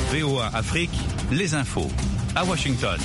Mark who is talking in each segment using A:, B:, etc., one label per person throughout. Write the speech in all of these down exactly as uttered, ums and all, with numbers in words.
A: V O A Afrique, les infos à Washington.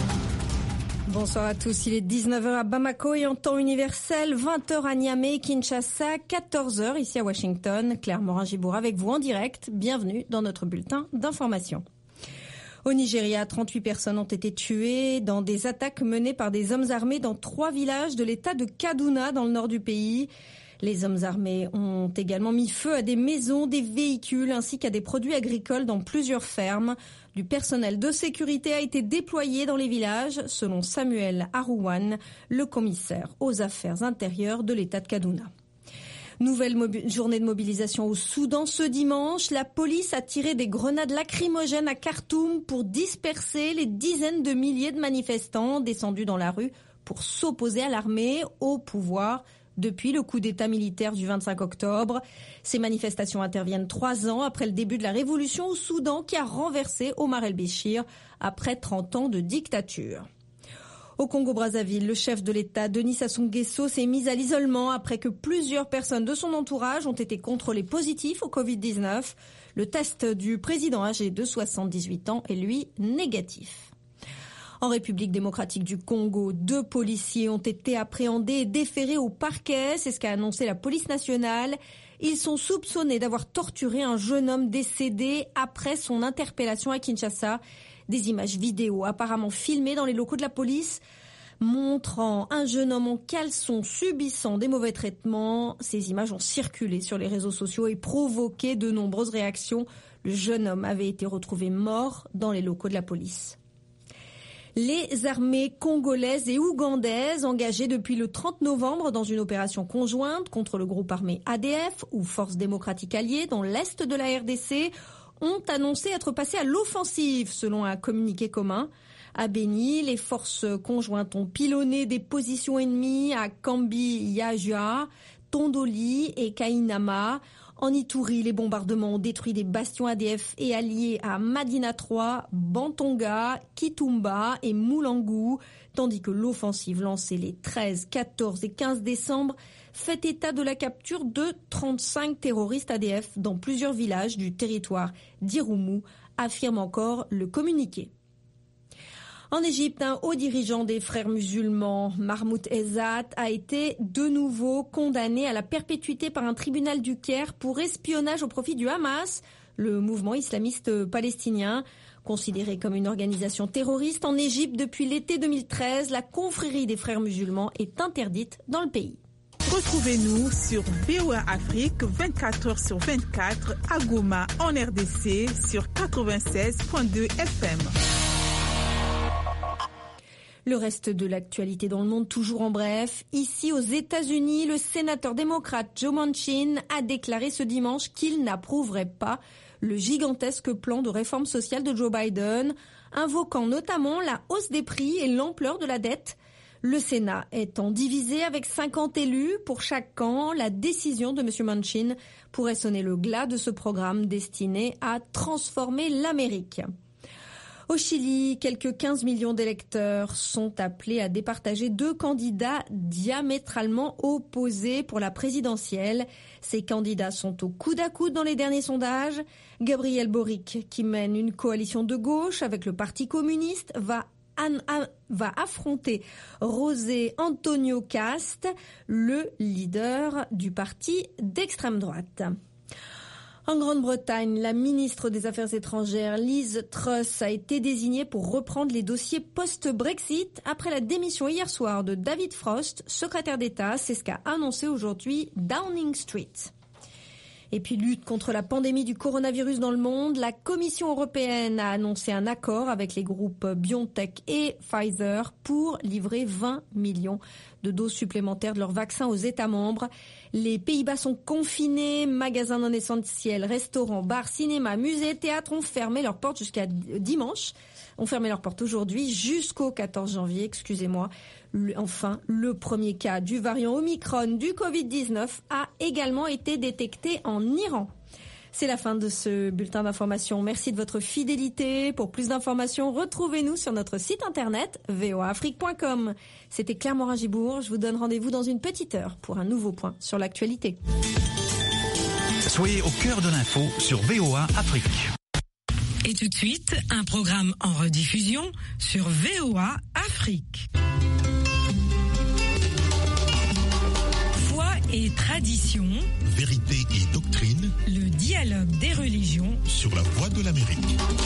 B: Bonsoir à tous, il est dix-neuf heures à Bamako et en temps universel, vingt heures à Niamey, Kinshasa, quatorze heures ici à Washington. Claire Morin-Gibour avec vous en direct. Bienvenue dans notre bulletin d'information. Au Nigeria, trente-huit personnes ont été tuées dans des attaques menées par des hommes armés dans trois villages de l'état de Kaduna dans le nord du pays. Les hommes armés ont également mis feu à des maisons, des véhicules ainsi qu'à des produits agricoles dans plusieurs fermes. Du personnel de sécurité a été déployé dans les villages, selon Samuel Arouane, le commissaire aux affaires intérieures de l'état de Kaduna. Nouvelle mobi- journée de mobilisation au Soudan ce dimanche. La police a tiré des grenades lacrymogènes à Khartoum pour disperser les dizaines de milliers de manifestants descendus dans la rue pour s'opposer à l'armée, au pouvoir, depuis le coup d'État militaire du vingt-cinq octobre. Ces manifestations interviennent trois ans après le début de la révolution au Soudan qui a renversé Omar el-Béchir après trente ans de dictature. Au Congo-Brazzaville, le chef de l'État, Denis Sassou Nguesso, s'est mis à l'isolement après que plusieurs personnes de son entourage ont été contrôlées positives au covid dix-neuf. Le test du président âgé de soixante-dix-huit ans est, lui, négatif. En République démocratique du Congo, deux policiers ont été appréhendés et déférés au parquet, c'est ce qu'a annoncé la police nationale. Ils sont soupçonnés d'avoir torturé un jeune homme décédé après son interpellation à Kinshasa. Des images vidéo apparemment filmées dans les locaux de la police montrant un jeune homme en caleçon subissant des mauvais traitements. Ces images ont circulé sur les réseaux sociaux et provoqué de nombreuses réactions. Le jeune homme avait été retrouvé mort dans les locaux de la police. Les armées congolaises et ougandaises engagées depuis le trente novembre dans une opération conjointe contre le groupe armé A D F ou Forces démocratiques alliées dans l'est de la R D C ont annoncé être passées à l'offensive selon un communiqué commun. À Beni, les forces conjointes ont pilonné des positions ennemies à Kambi-Yajua, Tondoli et Kainama. En Ituri, les bombardements ont détruit des bastions A D F et alliés à Madina trois, Bantonga, Kitumba et Moulangu, tandis que l'offensive lancée les treize, quatorze et quinze décembre fait état de la capture de trente-cinq terroristes A D F dans plusieurs villages du territoire d'Irumu, affirme encore le communiqué. En Égypte, un haut dirigeant des frères musulmans, Mahmoud Ezzat, a été de nouveau condamné à la perpétuité par un tribunal du Caire pour espionnage au profit du Hamas, le mouvement islamiste palestinien. Considéré comme une organisation terroriste en Égypte depuis l'été deux mille treize, la confrérie des frères musulmans est interdite dans le pays.
C: Retrouvez-nous sur V O A Afrique vingt-quatre heures sur vingt-quatre à Goma en R D C sur quatre-vingt-seize virgule deux F M.
B: Le reste de l'actualité dans le monde, toujours en bref. Ici, aux États-Unis, le sénateur démocrate Joe Manchin a déclaré ce dimanche qu'il n'approuverait pas le gigantesque plan de réforme sociale de Joe Biden, invoquant notamment la hausse des prix et l'ampleur de la dette. Le Sénat étant divisé avec cinquante élus pour chaque camp, la décision de M. Manchin pourrait sonner le glas de ce programme destiné à transformer l'Amérique. Au Chili, quelques quinze millions d'électeurs sont appelés à départager deux candidats diamétralement opposés pour la présidentielle. Ces candidats sont au coude à coude dans les derniers sondages. Gabriel Boric, qui mène une coalition de gauche avec le Parti communiste, va, an, a, va affronter José Antonio Cast, le leader du parti d'extrême droite. En Grande-Bretagne, la ministre des Affaires étrangères, Liz Truss, a été désignée pour reprendre les dossiers post-Brexit après la démission hier soir de David Frost, secrétaire d'État. C'est ce qu'a annoncé aujourd'hui Downing Street. Et puis, lutte contre la pandémie du coronavirus dans le monde, la Commission européenne a annoncé un accord avec les groupes BioNTech et Pfizer pour livrer vingt millions de doses supplémentaires de leurs vaccins aux États membres. Les Pays-Bas sont confinés, magasins non essentiels, restaurants, bars, cinémas, musées, théâtres ont fermé leurs portes jusqu'à dimanche. Ont fermé leurs portes aujourd'hui jusqu'au quatorze janvier, excusez-moi. Enfin, le premier cas du variant Omicron du covid dix-neuf a également été détecté en Iran. C'est la fin de ce bulletin d'information. Merci de votre fidélité. Pour plus d'informations, retrouvez-nous sur notre site internet v o a afrique point com. C'était Claire Morin-Gibour. Je vous donne rendez-vous dans une petite heure pour un nouveau point sur l'actualité.
A: Soyez au cœur de l'info sur V O A Afrique.
D: Et tout de suite, un programme en rediffusion sur V O A Afrique. Foi et tradition,
E: vérité et doctrine,
D: le dialogue des religions
E: sur la Voix de l'Amérique.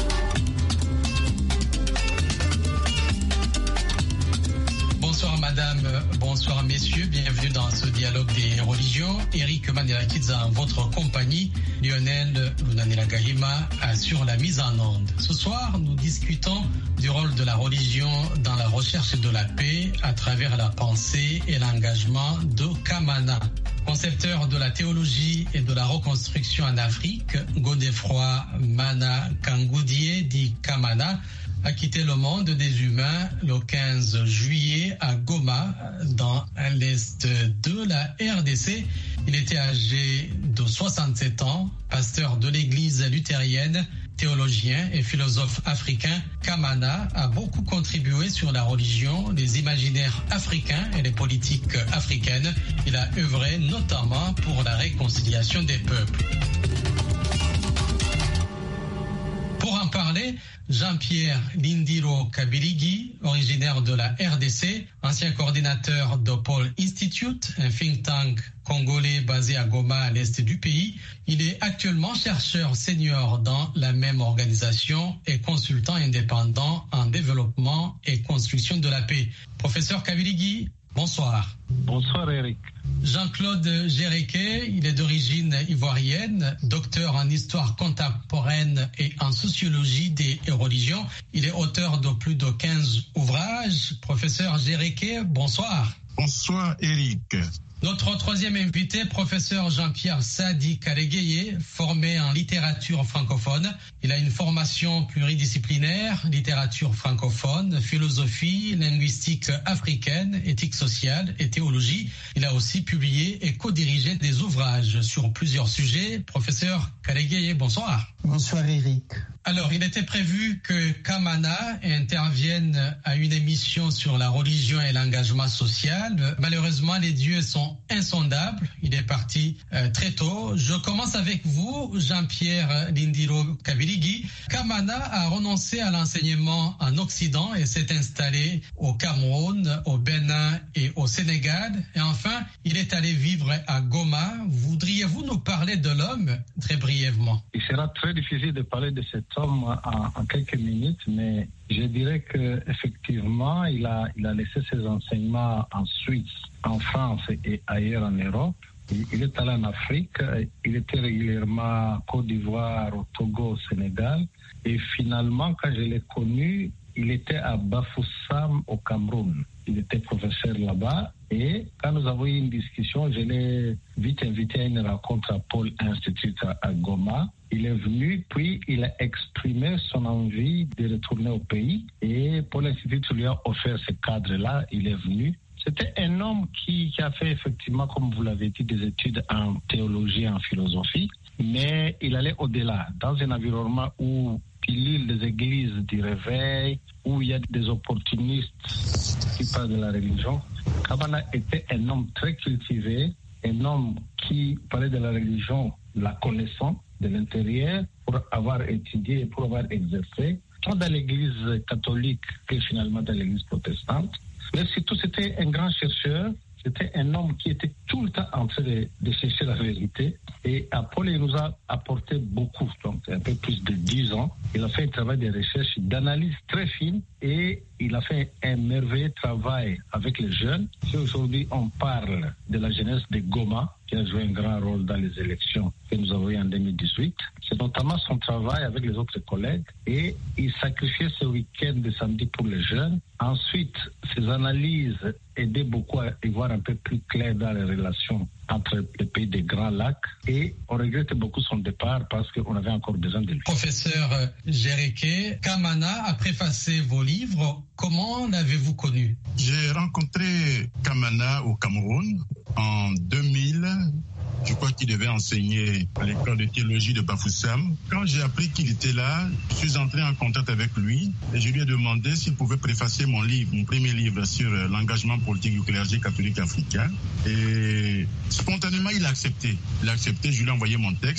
F: Bonsoir madame, bonsoir messieurs, bienvenue dans ce dialogue des religions. Eric Mandela-Kidza en votre compagnie, Lionel Lunanela-Gahima sur la mise en onde. Ce soir, nous discutons du rôle de la religion dans la recherche de la paix à travers la pensée et l'engagement de Kamana. Concepteur de la théologie et de la reconstruction en Afrique, Godefroy Mana Kangoudie dit Kamana a quitté le monde des humains le quinze juillet à Goma, dans l'est de la R D C. Il était âgé de soixante-sept ans, pasteur de l'église luthérienne, théologien et philosophe africain. Kamana a beaucoup contribué sur la religion, les imaginaires africains et les politiques africaines. Il a œuvré notamment pour la réconciliation des peuples. Pour en parler, Jean-Pierre Lindiro Kabiligi, originaire de la R D C, ancien coordinateur de Paul Institute, un think tank congolais basé à Goma, à l'est du pays. Il est actuellement chercheur senior dans la même organisation et consultant indépendant en développement et construction de la paix. Professeur Kabiligi, bonsoir.
G: Bonsoir Eric.
F: Jean-Claude Géréquet, il est d'origine ivoirienne, docteur en histoire contemporaine et en sociologie des religions. Il est auteur de plus de quinze ouvrages. Professeur Géréquet, bonsoir.
G: Bonsoir Eric.
F: Notre troisième invité, professeur Jean-Pierre Sadi Kalegeye, formé en littérature francophone. Il a une formation pluridisciplinaire, littérature francophone, philosophie, linguistique africaine, éthique sociale et théologie. Il a aussi publié et co-dirigé des ouvrages sur plusieurs sujets. Professeur Kalegeye, bonsoir.
H: Bonsoir Eric.
F: Alors, il était prévu que Kamana intervienne à une émission sur la religion et l'engagement social. Malheureusement, les dieux sont insondables. Il est parti euh, très tôt. Je commence avec vous, Jean-Pierre Lindiro Kabiligi. Kamana a renoncé à l'enseignement en Occident et s'est installé au Cameroun, au Bénin et au Sénégal. Et enfin, il est allé vivre à Goma. Voudriez-vous nous parler de l'homme très brièvement?
G: Il sera très difficile de parler de cet homme en, en quelques minutes, mais je dirais que effectivement, il a, il a laissé ses enseignements en Suisse, en France et ailleurs en Europe. Il, il est allé en Afrique, il était régulièrement à Côte d'Ivoire, au Togo, au Sénégal. Et finalement, quand je l'ai connu, il était à Bafoussam au Cameroun. Il était professeur là-bas. Et quand nous avons eu une discussion, je l'ai vite invité à une rencontre à Paul Institute à, à Goma. Il est venu, puis il a exprimé son envie de retourner au pays. Et Paul Institute lui a offert ce cadre-là. Il est venu. C'était un homme qui, qui a fait effectivement, comme vous l'avez dit, des études en théologie et en philosophie. Mais il allait au-delà, dans un environnement où pilule des églises du réveil, où il y a des opportunistes qui parlent de la religion. Kamana était un homme très cultivé, un homme qui parlait de la religion, la connaissant de l'intérieur, pour avoir étudié et pour avoir exercé, tant dans l'église catholique que finalement dans l'église protestante. Mais surtout, c'était un grand chercheur. C'était un homme qui était tout le temps en train de, de chercher la vérité. Et Paul, il nous a apporté beaucoup, donc un peu plus de dix ans. Il a fait un travail de recherche, d'analyse très fine et il a fait un merveilleux travail avec les jeunes. Si aujourd'hui on parle de la jeunesse de Goma, qui a joué un grand rôle dans les élections que nous avons eues en deux mille dix-huit, c'est notamment son travail avec les autres collègues et il sacrifiait ce week-end de samedi pour les jeunes. Ensuite, ses analyses aidaient beaucoup à y voir un peu plus clair dans les relations entre les pays des Grands Lacs et on regrette beaucoup son départ parce qu'on avait encore besoin de lui.
F: Professeur Géréquet, Kamana a préfacé vos livres. Comment l'avez-vous connu?
G: J'ai rencontré Kamana au Cameroun en deux mille. Je crois qu'il devait enseigner à l'école de théologie de Bafoussam. Quand j'ai appris qu'il était là, je suis entré en contact avec lui et je lui ai demandé s'il pouvait préfacer mon livre, mon premier livre sur l'engagement politique du clergé catholique africain. Et spontanément, il a accepté. Il a accepté, je lui ai envoyé mon texte.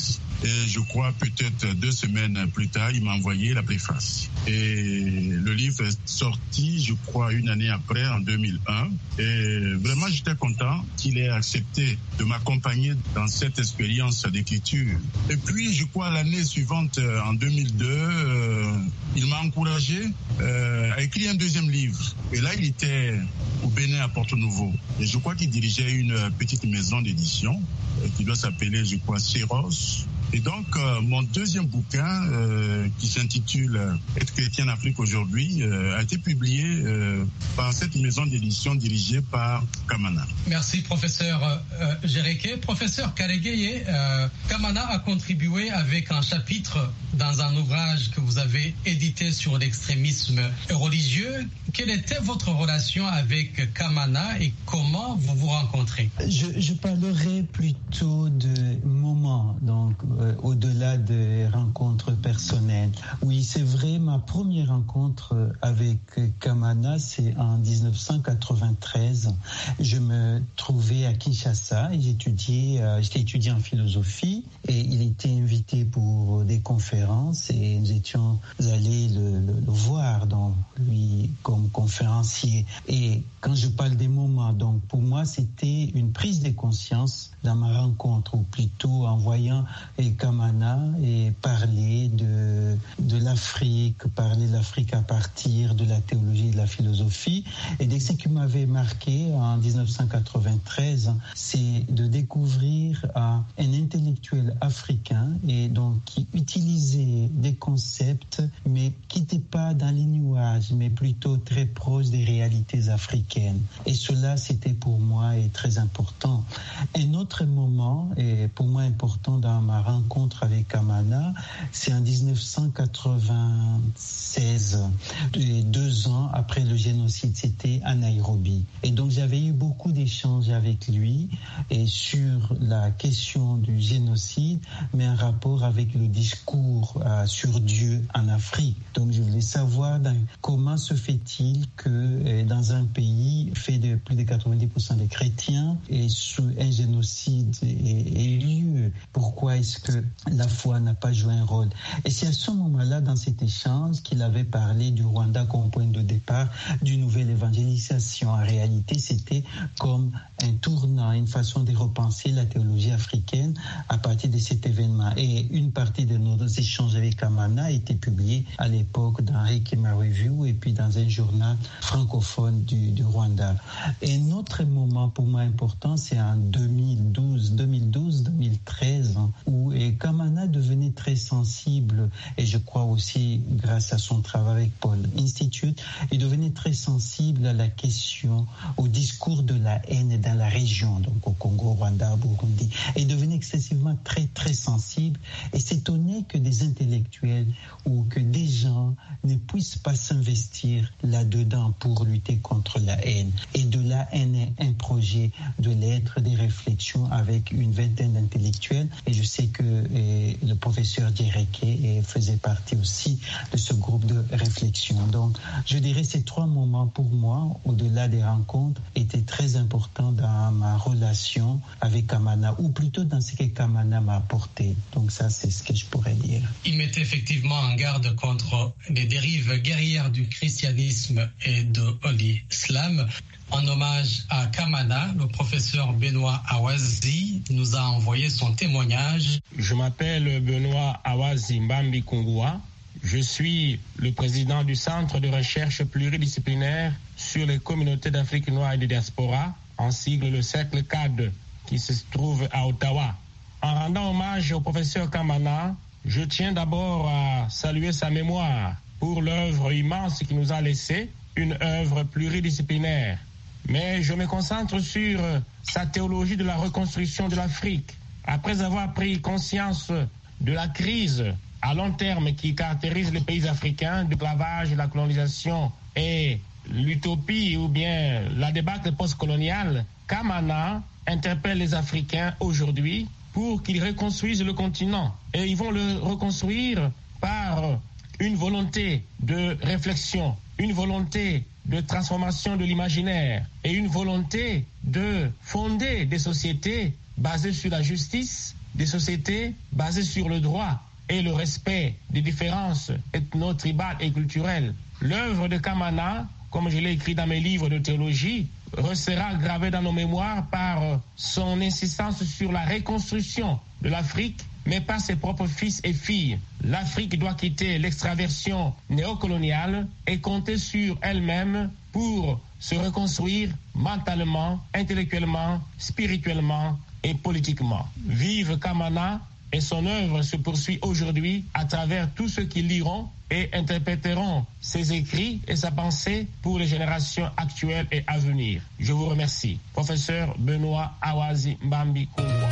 H: Et je crois peut-être deux semaines plus tard, il m'a envoyé la préface. Et le livre est sorti, je crois, une année après, en deux mille un. Et vraiment, j'étais content qu'il ait accepté de m'accompagner dans cette expérience d'écriture. Et puis, je crois, l'année suivante, en deux mille deux, euh, il m'a encouragé euh, à écrire un deuxième livre. Et là, il était au Bénin, à Porto-Novo. Et je crois qu'il dirigeait une petite maison d'édition euh, qui doit s'appeler, je crois, Céros. Et donc, euh, mon deuxième bouquin, euh, qui s'intitule « Être chrétien en Afrique aujourd'hui euh, », a été publié euh, par cette maison d'édition dirigée par Kamana.
F: Merci, professeur euh, Gereke. Professeur Karegeye, euh, Kamana a contribué avec un chapitre dans un ouvrage que vous avez édité sur l'extrémisme religieux. Quelle était votre relation avec Kamana et comment vous vous rencontrez?
I: Je, je parlerai plutôt de moments, donc euh, au-delà des rencontres personnelles. Oui, c'est vrai, ma première rencontre avec Kamana, c'est en dix-neuf cent quatre-vingt-treize. Je me trouvais à Kinshasa et j'étudiais, euh, j'étais étudiant en philosophie et il était invité pour des conférences et nous étions allés le, le, le voir, donc lui comme conférencier. Et quand je parle des moments, donc pour moi c'était une prise de conscience dans ma rencontre, ou plutôt en voyant et Kamana et parler de, de l'Afrique, parler de l'Afrique à partir de la théologie et de la philosophie. Et dès ce qui m'avait marqué en dix-neuf cent quatre-vingt-treize, c'est de découvrir un, un intellectuel africain et donc qui utilisait des concepts, mais qui n'étaient pas dans les nuages, mais plutôt très proches des réalités africaines. Et cela, c'était pour moi et très important. Un autre moment, et pour moi important dans ma rencontre avec Kamana, c'est en dix-neuf cent quatre-vingt-seize, deux ans après le génocide, c'était à Nairobi. Et donc j'avais eu beaucoup d'échanges avec lui et sur la question du génocide, mais en rapport avec le discours euh, sur Dieu en Afrique. Donc je voulais savoir dans, comment se fait-il que euh, dans un pays fait de plus de quatre-vingt-dix pour cent des chrétiens et sous un génocide ait lieu, pourquoi est-ce que la foi n'a pas joué un rôle? Et c'est à ce moment-là, dans cet échange, qu'il avait parlé du Rwanda comme point de départ d'une nouvelle évangélisation. En réalité, c'était comme un tournant, une façon de repenser la théologie africaine à partir de cet événement. Et une partie de nos échanges avec Kamana a été publiée à l'époque dans Rikima Review et puis dans un journal francophone du, du Rwanda. Et un autre moment pour moi important, c'est en deux mille douze, deux mille douze, deux mille treize, où Kamana devenait très sensible, et je crois aussi grâce à son travail avec Paul Institute, il devenait très sensible à la question, au discours de la haine dans la région, donc au Congo, Rwanda, Burundi, et il devenait excessivement très très sensible et s'étonnait que des intellectuels ou que des gens ne puissent pas s'investir là-dedans pour lutter contre la haine. Et de là est né un projet de lettres, des réflexions avec une vingtaine d'intellectuels, et je sais que et, le professeur Gereke faisait partie aussi de ce groupe de réflexion. Donc je dirais ces trois moments pour moi, au-delà des rencontres, étaient très importants dans ma relation avec Kamana, ou plutôt dans ce que Kamana m'a apporté. Donc ça, c'est ce que je pourrais dire.
F: Il mettait effectivement en garde contre les dérives guerrières du christianisme et de l'islam. En hommage à Kamana, le professeur Benoît Awazi nous a envoyé son témoignage.
J: Je m'appelle Benoît Awazi Mbambi Kungua. Je suis le président du Centre de recherche pluridisciplinaire sur les communautés d'Afrique noire et de diaspora, en sigle le cercle C A D, qui se trouve à Ottawa. En rendant hommage au professeur Kamana, je tiens d'abord à saluer sa mémoire pour l'œuvre immense qu'il nous a laissée, une œuvre pluridisciplinaire. Mais je me concentre sur sa théologie de la reconstruction de l'Afrique. Après avoir pris conscience de la crise à long terme qui caractérise les pays africains, le clavage, la colonisation et l'utopie ou bien la débâcle post-coloniale, Kamana interpelle les Africains aujourd'hui pour qu'ils reconstruisent le continent. Et ils vont le reconstruire par une volonté de réflexion, une volonté de transformation de l'imaginaire et une volonté de fonder des sociétés basées sur la justice des sociétés basées sur le droit et le respect des différences ethno-tribales et culturelles. L'œuvre de Kamana, comme je l'ai écrit dans mes livres de théologie, restera gravée dans nos mémoires par son insistance sur la reconstruction de l'Afrique, mais par ses propres fils et filles. L'Afrique doit quitter l'extraversion néocoloniale et compter sur elle-même pour se reconstruire mentalement, intellectuellement, spirituellement et politiquement. Vive Kamana, et son œuvre se poursuit aujourd'hui à travers tous ceux qui liront et interpréteront ses écrits et sa pensée pour les générations actuelles et à venir. Je vous remercie. Professeur Benoît Awazi Mbambi Kungwa.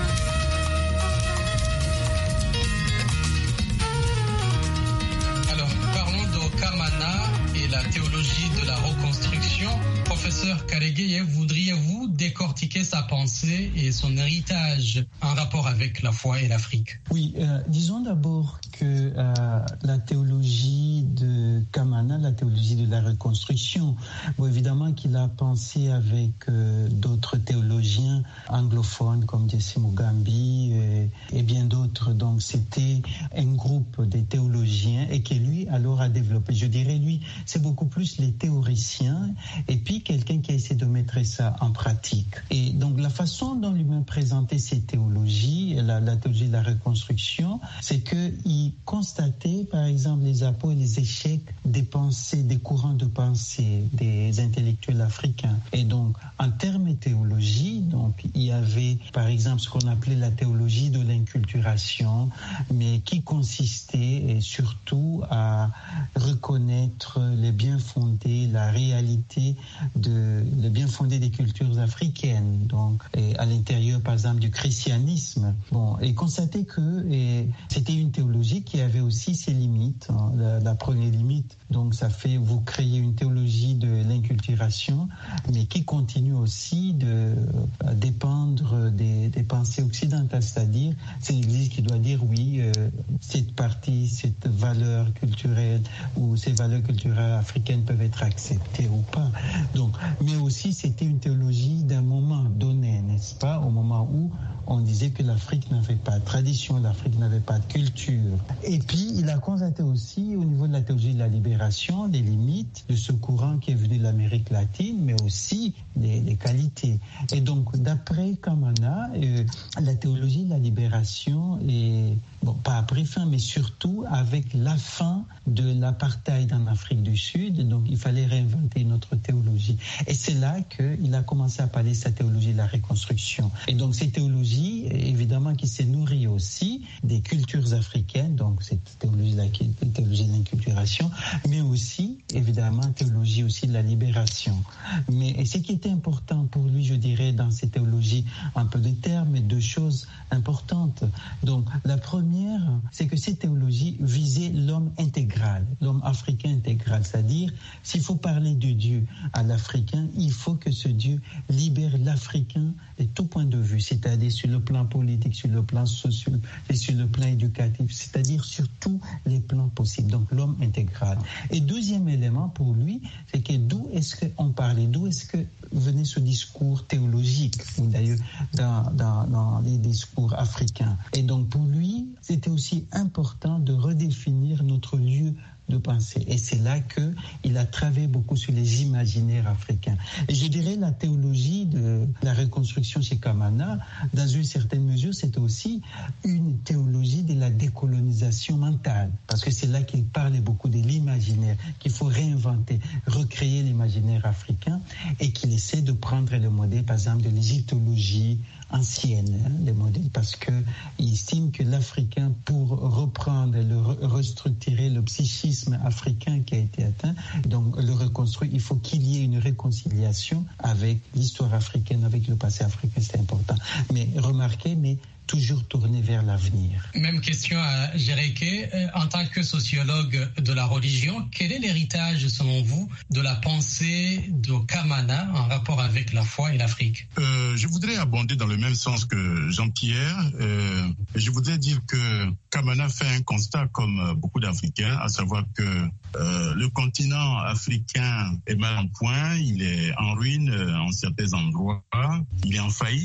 F: Alors, parlons de Kamana et la théologie de la reconstruction. Professeur Karegueye, voudriez-vous décortiquer sa pensée et son héritage en rapport avec la foi et l'Afrique?
I: Oui, euh, disons d'abord que euh, la théologie de Kamana, la théologie de la reconstruction, bon, évidemment qu'il a pensé avec euh, d'autres théologiens anglophones comme Jesse Mugambi et, et bien d'autres. Donc c'était un groupe de théologiens et que lui alors a développé. Je dirais lui, c'est beaucoup plus les théoriciens et puis quelqu'un qui a essayé de mettre ça en pratique. Et donc la façon dont lui-même présentait ses théologies, la, la théologie de la reconstruction, c'est qu'il constatait par exemple les apports et les échecs des pensées, des courants de pensée des intellectuels africains. Et donc en termes de théologie, donc il y avait par exemple ce qu'on appelait la théologie de l'inculturation, mais qui consistait surtout à reconnaître les bien fondés, la réalité de les bien fondés des cultures africaines, donc et à l'intérieur par exemple du christianisme. Bon, et constater que et, c'était une théologie qui avait aussi ses limites. Hein. La, la première limite, donc ça fait vous créer une théologie de l'inculturation, mais qui continue aussi de à dépendre des, des pensées occidentales, c'est-à-dire c'est l'Église qui doit dire oui, euh, cette partie, cette valeur culturelle ou ces valeurs culturelles africaines peuvent être acceptées ou pas. Donc, mais aussi c'était une théologie d'un moment donné, n'est-ce pas, au moment où on disait que l'Afrique n'avait pas de tradition, l'Afrique n'avait pas de culture. Et puis il a constaté aussi au niveau de la théologie de la libération les limites de ce courant qui est venu de l'Amérique latine, mais aussi les, les qualités. Et donc d'après Kamana, euh, la théologie de la libération est bon, pas après fin, mais surtout avec la fin de l'apartheid en Afrique du Sud. Donc il fallait réinventer notre théologie. Et c'est là qu'il a commencé à parler de sa théologie de la reconstruction. Et donc cette théologie, évidemment, qui s'est nourrie aussi des cultures africaines, donc cette théologie de la théologie de l'inculturation, mais aussi, évidemment, théologie aussi de la libération. Mais et ce qui était important pour lui, je dirais, dans cette théologie, un peu de termes, mais deux choses importantes. Donc la première, c'est que cette théologie visait l'homme intégral, l'homme africain intégral, c'est-à-dire s'il faut parler de Dieu à l'Africain, il faut que ce Dieu libère l'Africain de tout point de vue, c'est-à-dire sur le plan politique, sur le plan social et sur le plan éducatif, c'est-à-dire sur tous les plans possibles, donc l'homme intégral. Et deuxième élément pour lui, c'est que d'où est-ce qu'on parlait, d'où est-ce que venait ce discours théologique, ou d'ailleurs dans, dans, dans les discours africains. Et donc pour lui, c'était aussi important de redéfinir notre lieu de pensée. Et c'est là qu'il a travaillé beaucoup sur les imaginaires africains. Et je dirais la théologie de la reconstruction chez Kamana, dans une certaine mesure, c'est aussi une théologie de la décolonisation mentale. Parce que c'est là qu'il parlait beaucoup de l'imaginaire, qu'il faut réinventer, recréer l'imaginaire africain et qu'il essaie de prendre le modèle, par exemple, de l'égyptologie ancienne, hein, les modèles, parce qu'il estime que l'Africain, pour reprendre, le restructurer le psychisme africain qui a été atteint, donc le reconstruire, il faut qu'il y ait une réconciliation avec l'histoire africaine, avec le passé africain, c'est important. Mais remarquez, mais toujours tourné vers l'avenir.
F: Même question à Gereke. En tant que sociologue de la religion, quel est l'héritage, selon vous, de la pensée de Kamana en rapport avec la foi et l'Afrique?
H: euh, Je voudrais abonder dans le même sens que Jean-Pierre. Euh, je voudrais dire que Kamana fait un constat comme beaucoup d'Africains, à savoir que euh, le continent africain est mal en point, il est en ruine en certains endroits, il est en faillite.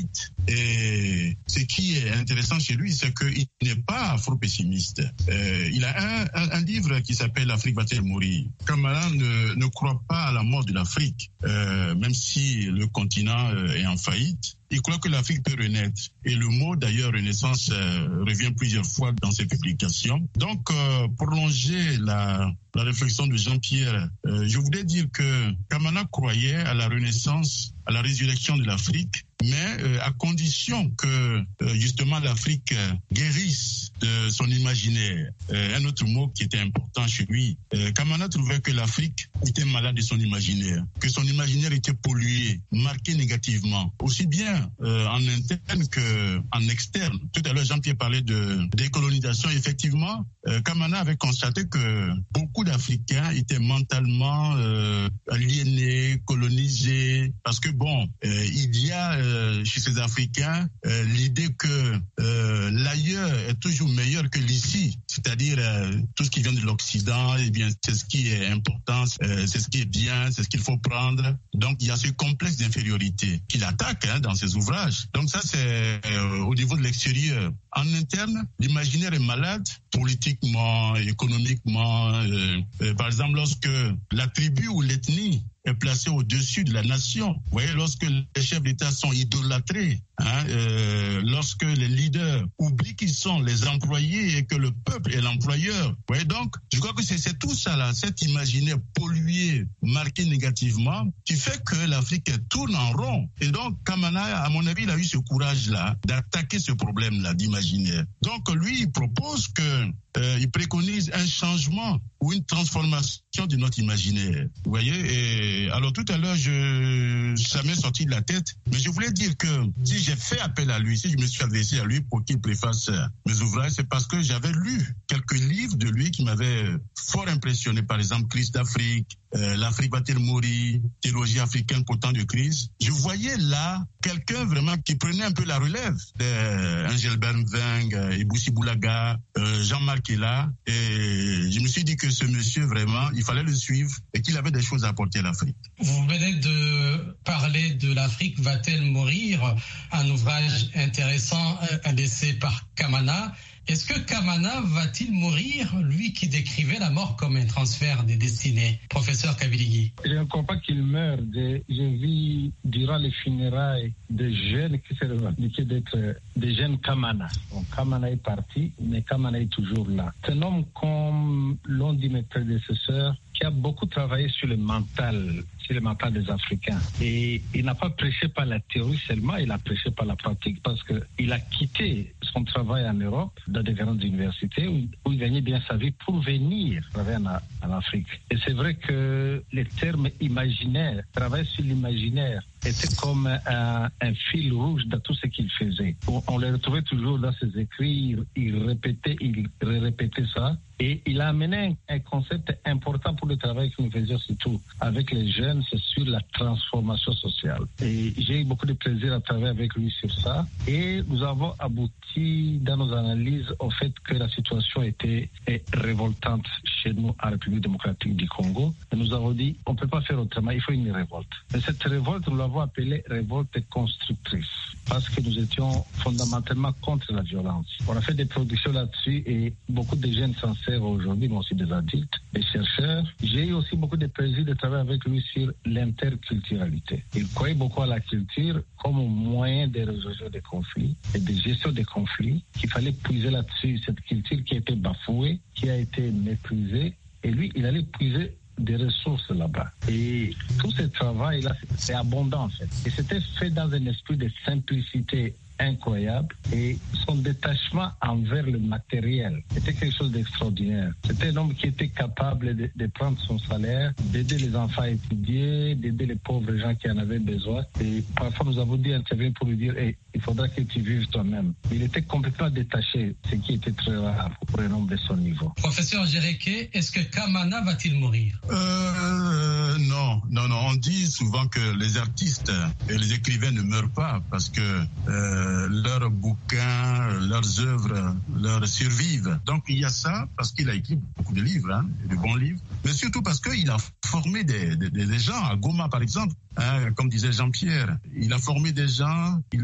H: Et ce qui est intéressant chez lui, c'est qu'il n'est pas afro-pessimiste. Euh, il a un, un, un livre qui s'appelle L'Afrique va-t-elle mourir. Kamana ne, ne croit pas à la mort de l'Afrique, euh, même si le continent euh, est en faillite. Il croit que l'Afrique peut renaître. Et le mot, d'ailleurs, renaissance, euh, revient plusieurs fois dans ses publications. Donc, euh, pour prolonger la, la réflexion de Jean-Pierre, euh, je voudrais dire que Kamana croyait à la renaissance, à la résurrection de l'Afrique, mais euh, à condition que euh, justement l'Afrique euh, guérisse de son imaginaire. Euh, un autre mot qui était important chez lui, euh, Kamana trouvait que l'Afrique était malade de son imaginaire, que son imaginaire était pollué, marqué négativement, aussi bien euh, en interne qu'en externe. Tout à l'heure, Jean-Pierre parlait de décolonisation. Effectivement, euh, Kamana avait constaté que beaucoup d'Africains étaient mentalement euh, aliénés, colonisés, parce que bon, euh, il y a euh, chez ces Africains euh, l'idée que euh, l'ailleurs est toujours meilleur que l'ici, c'est-à-dire euh, tout ce qui vient de l'Occident, eh bien c'est ce qui est important, euh, c'est ce qui est bien, c'est ce qu'il faut prendre. Donc il y a ce complexe d'infériorité qu'il attaque hein, dans ses ouvrages. Donc ça c'est euh, au niveau de l'extérieur. En interne, l'imaginaire est malade, politiquement, économiquement. Euh, euh, par exemple, lorsque la tribu ou l'ethnie est placée au-dessus de la nation. Vous voyez, lorsque les chefs d'État sont idolâtrés, hein, euh, lorsque les leaders oublient qu'ils sont les employés et que le peuple est l'employeur. Vous voyez, donc, je crois que c'est, c'est tout ça, là, cet imaginaire pollué, marqué négativement, qui fait que l'Afrique tourne en rond. Et donc, Kamana, à mon avis, il a eu ce courage-là d'attaquer ce problème-là d'imaginaire. Donc, lui, il propose que Euh, il préconise un changement ou une transformation de notre imaginaire. Vous voyez, et alors tout à l'heure, je, ça m'est sorti de la tête, mais je voulais dire que si j'ai fait appel à lui, si je me suis adressé à lui pour qu'il préface mes ouvrages, c'est parce que j'avais lu quelques livres de lui qui m'avaient fort impressionné. Par exemple, Crise d'Afrique, euh, L'Afrique va-t-elle mourir, Théologie africaine pour temps de crise. Je voyais là quelqu'un vraiment qui prenait un peu la relève d'Angel Bernving, Ebussi Boulaga, euh, Jean-Marc est là, et je me suis dit que ce monsieur, vraiment, il fallait le suivre et qu'il avait des choses à apporter à l'Afrique.
F: Vous venez de parler de l'Afrique va-t-elle mourir, un ouvrage intéressant laissé par Kamana. Est-ce que Kamana va-t-il mourir, lui qui décrivait la mort comme un transfert des destinées? Professeur Kabiligui.
G: Je ne crois pas qu'il meure. J'ai vu durant les funérailles des jeunes qui se revendiquaient d'être des jeunes Kamana. Donc Kamana est parti, mais Kamana est toujours là. C'est un homme, comme l'ont dit mes prédécesseurs, qui a beaucoup travaillé sur le mental, sur le mental des Africains. Et il n'a pas prêché par la théorie seulement, il a prêché par la pratique, parce qu'il a quitté son travail en Europe, dans des grandes universités, où, où il gagnait bien sa vie pour venir travailler en, en Afrique. Et c'est vrai que les termes imaginaires, travail sur l'imaginaire, était comme un, un fil rouge dans tout ce qu'il faisait. On, on le retrouvait toujours dans ses écrits, il, il répétait, il répétait ça. Et il a amené un, un concept important pour le travail que nous faisions, surtout avec les jeunes, c'est sur la transformation sociale. Et j'ai eu beaucoup de plaisir à travailler avec lui sur ça. Et nous avons abouti dans nos analyses au fait que la situation était révoltante chez nous en République démocratique du Congo. Et nous avons dit, on ne peut pas faire autrement, il faut une révolte. Et cette révolte, nous l'avons appelée révolte constructrice, parce que nous étions fondamentalement contre la violence. On a fait des productions là-dessus et beaucoup de jeunes s'en servent aujourd'hui, mais aussi des adultes, des chercheurs. J'ai eu aussi beaucoup de plaisir de travailler avec lui sur l'interculturalité. Il croyait beaucoup à la culture comme moyen de résolution des conflits et de gestion des conflits, qu'il fallait puiser là-dessus cette culture qui a été bafouée, qui a été méprisée, et lui, il allait puiser des ressources là-bas. Et tout ce travail-là, c'est abondant en fait. Et c'était fait dans un esprit de simplicité incroyable, et son détachement envers le matériel était quelque chose d'extraordinaire. C'était un homme qui était capable de, de prendre son salaire, d'aider les enfants à étudier, d'aider les pauvres gens qui en avaient besoin. Et parfois nous avons dit intervenir pour lui dire hey, il faudra que tu vives toi-même. Il était complètement détaché, ce qui était très rare pour un homme de son niveau.
F: Professeur Gereke, est-ce que Kamana va-t-il mourir?
H: euh, Non, non, non. On dit souvent que les artistes et les écrivains ne meurent pas parce que euh, leurs bouquins, leurs œuvres, leur survivent. Donc il y a ça parce qu'il a écrit beaucoup de livres, hein, de bons livres, mais surtout parce qu'il a formé des, des, des gens. À Goma, par exemple, hein, comme disait Jean-Pierre, il a formé des gens, il leur a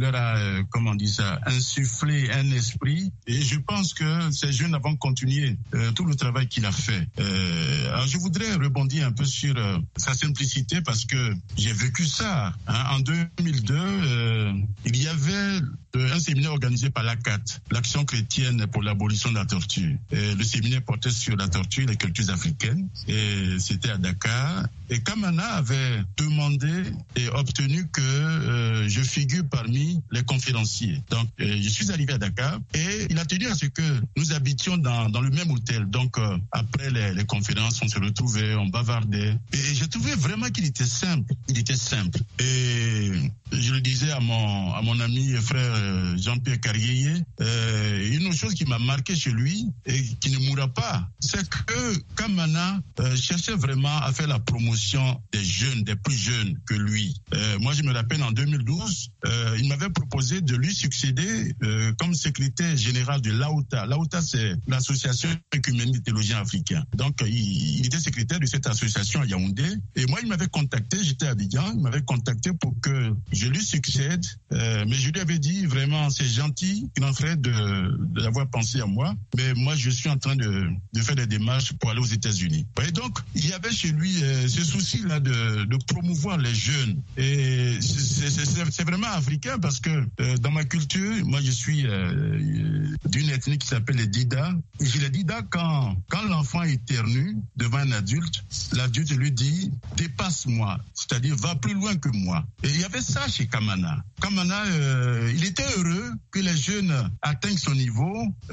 H: euh, comment on dit ça, insufflé un esprit. Et je pense que ces jeunes vont continuer euh, tout le travail qu'il a fait. Euh, alors je voudrais rebondir un peu sur euh, sa simplicité parce que j'ai vécu ça. Hein. En deux mille deux, euh, il y avait euh, un séminaire organisé par l'A C A T, l'Action chrétienne pour l'abolition de la torture. Et le séminaire portait sur la torture et les cultures africaines. Et c'était à Dakar. Et Kamana avait demandé et obtenu que euh, je figure parmi les conférenciers. Donc, euh, je suis arrivé à Dakar et il a tenu à ce que nous habitions dans, dans le même hôtel. Donc, euh, après les, les conférences, on se retrouvait, on bavardait. Et j'ai trouvé vraiment qu'il était simple. Il était simple. Et je le disais à mon, à mon ami et frère euh, Jean-Pierre Carrier, euh, une autre chose qui m'a marqué chez lui et qui ne mourra pas, c'est que Kamana euh, cherchait vraiment à faire la promotion des jeunes, des plus jeunes que lui. Euh, moi, je me rappelle en deux mille douze, euh, il m'avait proposé de lui succéder euh, comme secrétaire général de l'A O T A. L'A O T A, c'est l'association œcuménique des théologiens africains. Donc, il, il était secrétaire de cette association à Yaoundé. Et moi, il m'avait contacté, j'étais à Abidjan, il m'avait contacté pour que je lui succède. Euh, mais je lui avais dit, vraiment, c'est gentil, qu'il en ferait de, d'avoir pensé à moi. Mais moi, je suis en train de, de faire des démarches pour aller aux États-Unis. Et donc, il y avait chez lui euh, ce souci-là de, de promouvoir les jeunes. Et c'est, c'est, c'est, c'est vraiment africain parce que euh, dans ma culture, moi, je suis euh, d'une ethnie qui s'appelle les Dida. Et chez les Dida, quand, quand l'enfant éternue devant un adulte, l'adulte lui dit, dépasse-moi, c'est-à-dire va plus loin que moi. Et il y avait ça chez Kamana. Kamana, euh, il était heureux que les jeunes atteignent son niveau,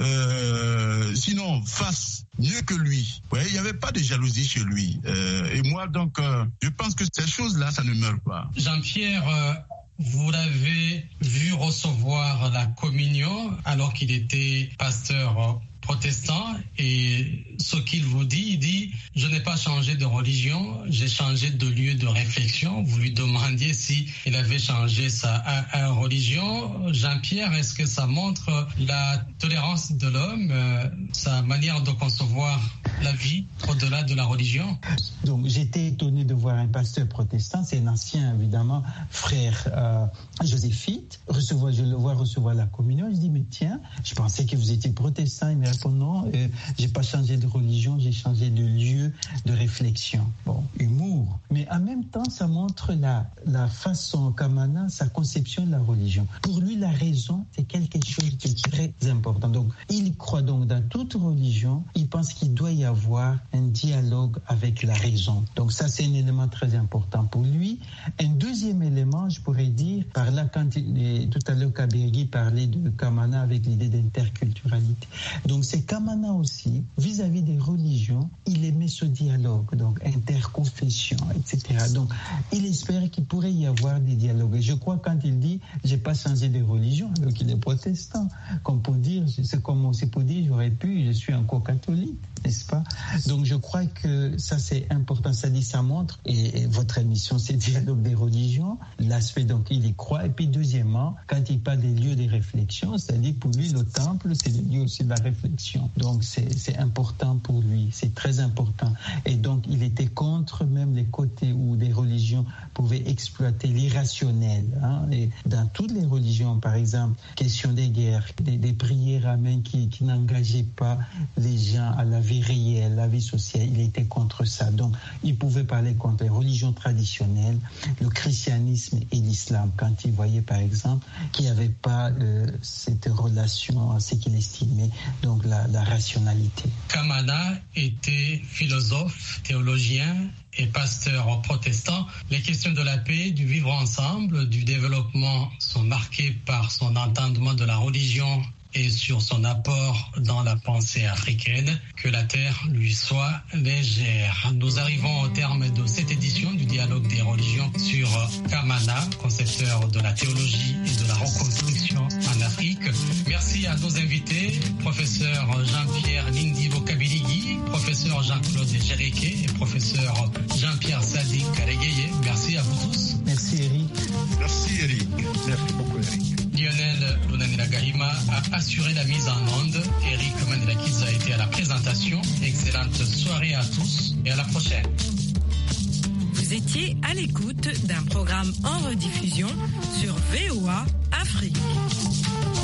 H: euh, sinon fassent mieux que lui. Ouais, il n'y avait pas de jalousie chez lui. Euh, et moi, donc, euh, je pense que ces choses-là, ça ne meurt pas.
F: Jean-Pierre, euh, vous l'avez vu recevoir la communion alors qu'il était pasteur euh, protestant, et ce qu'il vous dit, il dit, je n'ai pas changé de religion, j'ai changé de lieu de réflexion. Vous lui demandiez si il avait changé sa a, a religion. Jean-Pierre, est-ce que ça montre la tolérance de l'homme, euh, sa manière de concevoir la vie au-delà de la religion?
I: Donc j'étais étonné de voir un pasteur protestant, c'est un ancien évidemment frère euh, Joséphite, recevoir, je le vois recevoir la communion. Je dis mais tiens, je pensais que vous étiez protestant. Il me répond non, euh, j'ai pas changé de religion, j'ai changé de lieu de réflexion. Bon, humour. Mais en même temps, ça montre la, la façon Kamana, sa conception de la religion. Pour lui, la raison, c'est quelque chose de très important. Donc, il croit donc dans toute religion, il pense qu'il doit y avoir un dialogue avec la raison. Donc ça, c'est un élément très important pour lui. Un deuxième élément, je pourrais dire, par là, quand il, tout à l'heure, Kabirigi parlait de Kamana avec l'idée d'interculturalité. Donc c'est Kamana aussi, vis-à-vis des religions, il aimait ce dialogue, donc interconfession, et cetera. Donc il espère qu'il pourrait y avoir des dialogues. Et je crois quand il dit, j'ai pas changé de religion, alors qu'il est protestant, comme pour dire, c'est comme aussi pour dire, j'aurais pu, je suis encore catholique, n'est-ce pas? Donc je crois que ça c'est important, ça dit, ça montre, et, et votre émission c'est dialogue des religions, l'aspect donc il y croit, et puis deuxièmement, quand il parle des lieux de réflexion, c'est-à-dire pour lui le temple c'est le lieu aussi de la réflexion, donc c'est, c'est important pour lui, c'est très important, et donc il était contre même les côtés où des religions pouvaient exploiter l'irrationnel, hein, et dans toutes les religions, par exemple, question des guerres, des, des prières à main qui, qui n'engageaient pas les gens à la vie réelle, la vie sociale, il était contre ça. Donc, il pouvait parler contre les religions traditionnelles, le christianisme et l'islam, quand il voyait, par exemple, qu'il n'y avait pas euh, cette relation à ce qu'il estimait, donc la, la rationalité.
F: Kamana était philosophe, théologien et pasteur protestant. Les questions de la paix, du vivre ensemble, du développement sont marquées par son entendement de la religion et sur son apport dans la pensée africaine. Que la terre lui soit légère. Nous arrivons au terme de cette édition du Dialogue des religions sur Kamana, concepteur de la théologie et de la reconstruction en Afrique. Merci à nos invités, professeur Jean-Pierre Lindivo Kabirigi, professeur Jean-Claude Jériquet et professeur Jean-Pierre Sadi Karegeye. Merci à vous tous.
I: Merci Eric.
H: Merci Eric. Merci beaucoup Eric.
F: Lionel Lunanila Gahima a assuré la mise en onde. Eric Mandelakiz a été à la présentation. Excellente soirée à tous et à la prochaine.
D: Vous étiez à l'écoute d'un programme en rediffusion sur V O A Afrique.